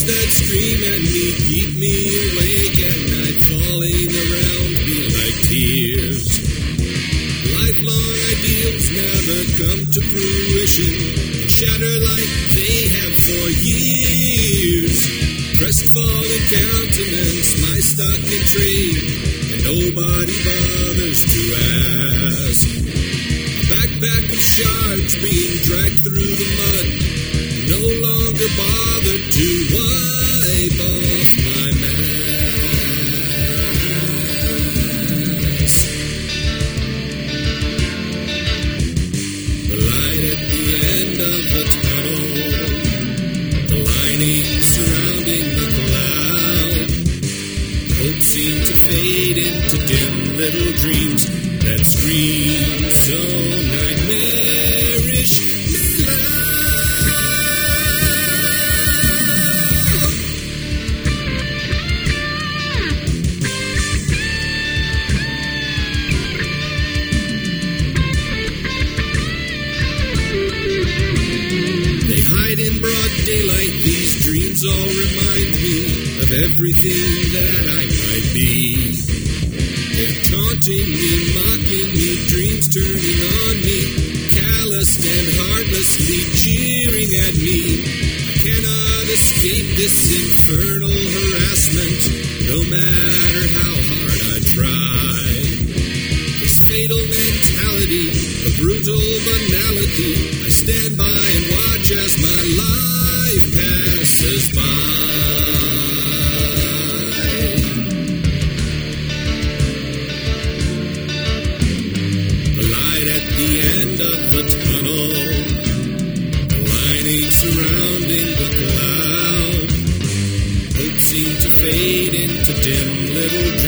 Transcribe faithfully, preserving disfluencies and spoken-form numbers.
that scream at me keep me awake at night, falling around me like tears. Lifelong ideals never come to fruition, shatter like they have for years. Crestfallen countenance, my stock in trade, and nobody bothers to ask. A backpack of shards being dragged through the mud, no longer bother to wipe off my mask. The light at the end of the tunnel, the lining surrounding the cloud, hope seemed to fade into dim little dreams that scream so nightmarish. Daylight, these dreams all remind me of everything that I might be. They're taunting me, mocking me, dreams turning on me, calloused and heartlessly cheering at me. I cannot escape this infernal harassment, no matter how hard I try. This fatal mentality, a brutal banality, I stand by and watch as my life passes by. The light at the end of the tunnel, the lining surrounding the cloud, hope seemed to fade into dim little